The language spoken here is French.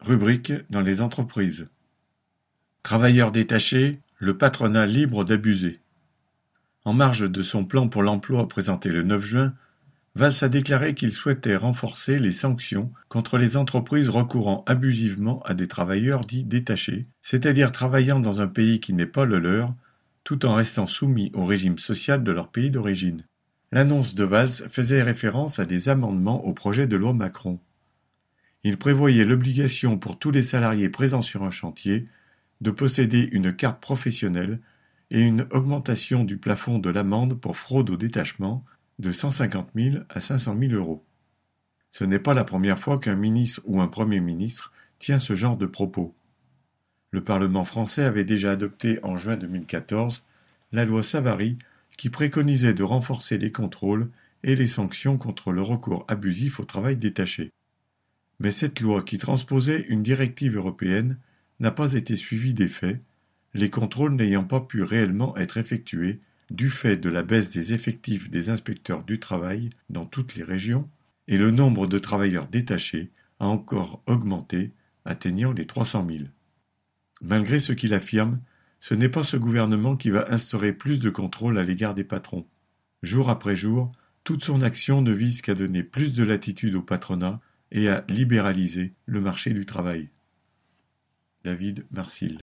Rubrique dans les entreprises. Travailleurs détachés, le patronat libre d'abuser. En marge de son plan pour l'emploi présenté le 9 juin, Valls a déclaré qu'il souhaitait renforcer les sanctions contre les entreprises recourant abusivement à des travailleurs dits détachés, c'est-à-dire travaillant dans un pays qui n'est pas le leur, tout en restant soumis au régime social de leur pays d'origine. L'annonce de Valls faisait référence à des amendements au projet de loi Macron. Il prévoyait l'obligation pour tous les salariés présents sur un chantier de posséder une carte professionnelle et une augmentation du plafond de l'amende pour fraude au détachement de 150 000 à 500 000 euros. Ce n'est pas la première fois qu'un ministre ou un Premier ministre tient ce genre de propos. Le Parlement français avait déjà adopté en juin 2014 la loi Savary qui préconisait de renforcer les contrôles et les sanctions contre le recours abusif au travail détaché. Mais cette loi qui transposait une directive européenne n'a pas été suivie d'effet, les contrôles n'ayant pas pu réellement être effectués du fait de la baisse des effectifs des inspecteurs du travail dans toutes les régions, et le nombre de travailleurs détachés a encore augmenté, atteignant les 300 000. Malgré ce qu'il affirme, ce n'est pas ce gouvernement qui va instaurer plus de contrôles à l'égard des patrons. Jour après jour, toute son action ne vise qu'à donner plus de latitude au patronat et à libéraliser le marché du travail. David Marcil.